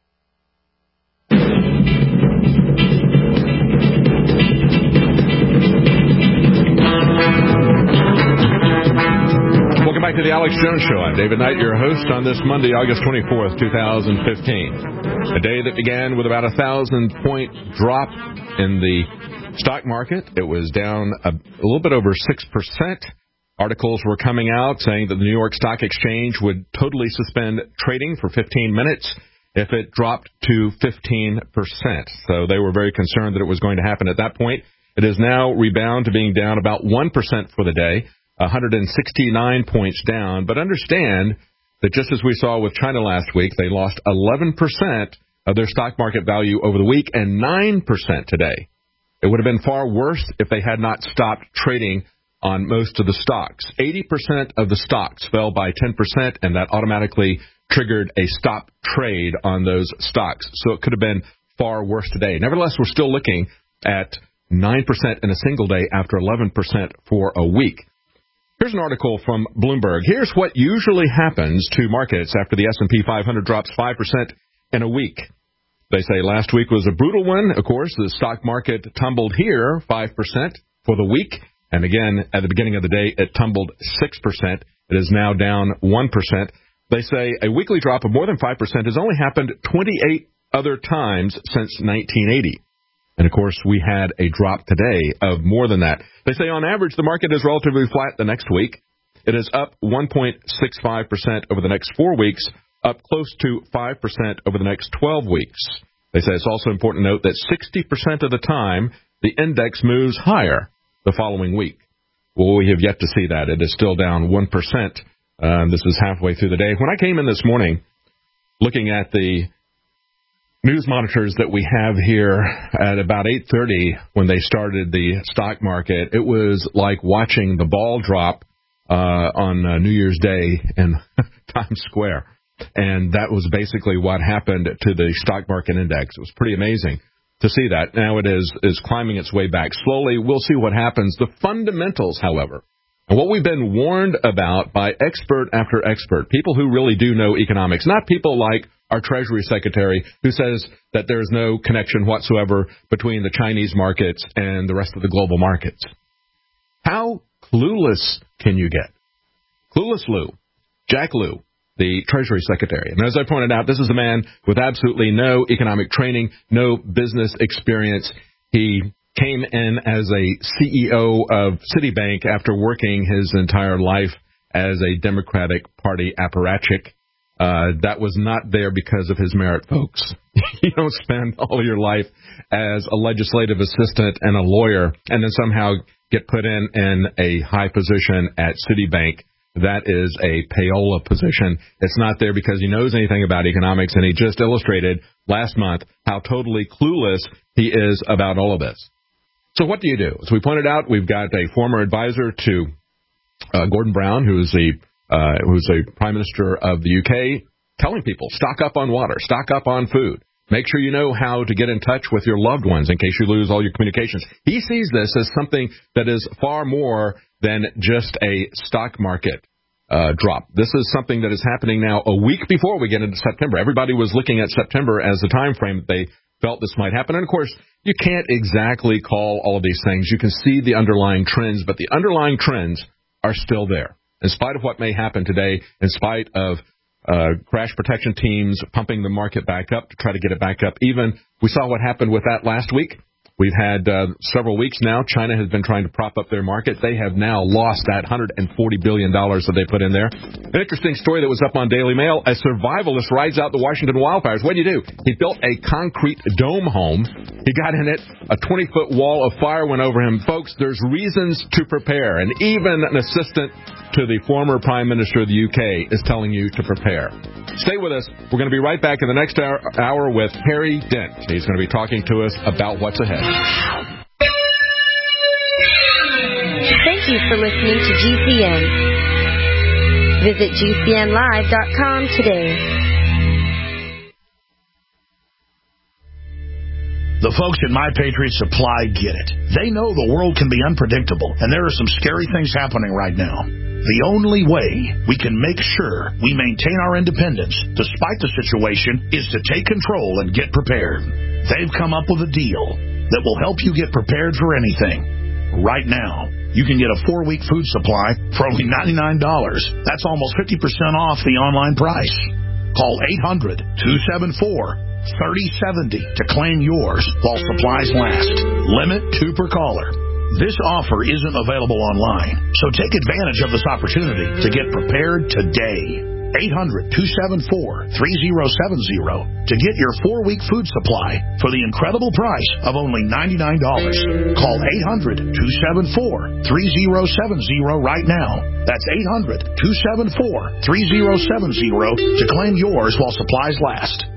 Back to the Alex Jones Show. I'm David Knight, your host on this Monday, August 24th, 2015. A day that began with about a 1,000-point drop in the stock market. It was down a little bit over 6%. Articles were coming out saying that the New York Stock Exchange would totally suspend trading for 15 minutes if it dropped to 15%. So they were very concerned that it was going to happen at that point. It is now rebound to being down about 1% for the day. 169 points down, but understand that just as we saw with China last week, they lost 11% of their stock market value over the week and 9% today. It would have been far worse if they had not stopped trading on most of the stocks. 80% of the stocks fell by 10%, and that automatically triggered a stop trade on those stocks. So it could have been far worse today. Nevertheless, we're still looking at 9% in a single day after 11% for a week. Here's an article from Bloomberg. Here's what usually happens to markets after the S&P 500 drops 5% in a week. They say last week was a brutal one. Of course, the stock market tumbled here 5% for the week. And again, at the beginning of the day, it tumbled 6%. It is now down 1%. They say a weekly drop of more than 5% has only happened 28 other times since 1980. And, of course, we had a drop today of more than that. They say on average the market is relatively flat the next week. It is up 1.65% over the next 4 weeks, up close to 5% over the next 12 weeks. They say it's also important to note that 60% of the time the index moves higher the following week. Well, we have yet to see that. It is still down 1%. This is halfway through the day. When I came in this morning, looking at the news monitors that we have here at about 8:30 when they started the stock market, it was like watching the ball drop on New Year's Day in Times Square. And that was basically what happened to the stock market index. It was pretty amazing to see that. Now it is climbing its way back slowly. We'll see what happens. The fundamentals, however, and what we've been warned about by expert after expert, people who really do know economics, not people like our Treasury Secretary who says that there is no connection whatsoever between the Chinese markets and the rest of the global markets. How clueless can you get? Clueless Lou, Jack Lew, the Treasury Secretary. And as I pointed out, this is a man with absolutely no economic training, no business experience. He came in as a CEO of Citibank after working his entire life as a Democratic Party apparatchik. That was not there because of his merit, folks. You don't spend all your life as a legislative assistant and a lawyer and then somehow get put in a high position at Citibank. That is a payola position. It's not there because he knows anything about economics, and he just illustrated last month how totally clueless he is about all of this. So what do you do? As we pointed out, we've got a former advisor to Gordon Brown, who's a Prime Minister of the UK, telling people, stock up on water, stock up on food. Make sure you know how to get in touch with your loved ones in case you lose all your communications. He sees this as something that is far more than just a stock market drop. This is something that is happening now a week before we get into September. Everybody was looking at September as the time frame that they felt this might happen. And, of course, you can't exactly call all of these things. You can see the underlying trends, but the underlying trends are still there. In spite of what may happen today, in spite of crash protection teams pumping the market back up to try to get it back up. Even we saw what happened with that last week. We've had several weeks now. China has been trying to prop up their market. They have now lost that $140 billion that they put in there. An interesting story that was up on Daily Mail. A survivalist rides out the Washington wildfires. What did he do? He built a concrete dome home. He got in it. A 20-foot wall of fire went over him. Folks, there's reasons to prepare. And even an assistant to the former Prime Minister of the UK is telling you to prepare. Stay with us. We're going to be right back in the next hour with Harry Dent. He's going to be talking to us about what's ahead.
Thank you for listening to GCN. Visit GCNlive.com today.
The folks at My Patriot Supply get it. They know the world can be unpredictable, and there are some scary things happening right now. The only way we can make sure we maintain our independence, despite the situation, is to take control and get prepared. They've come up with a deal that will help you get prepared for anything. Right now, you can get a 4-week food supply for only $99. That's almost 50% off the online price. Call 800-274-3070 to claim yours while supplies last. Limit 2 per caller. This offer isn't available online, so take advantage of this opportunity to get prepared today. 800-274-3070 to get your 4-week food supply for the incredible price of only $99. Call 800-274-3070 right now. That's 800-274-3070 to claim yours while supplies last.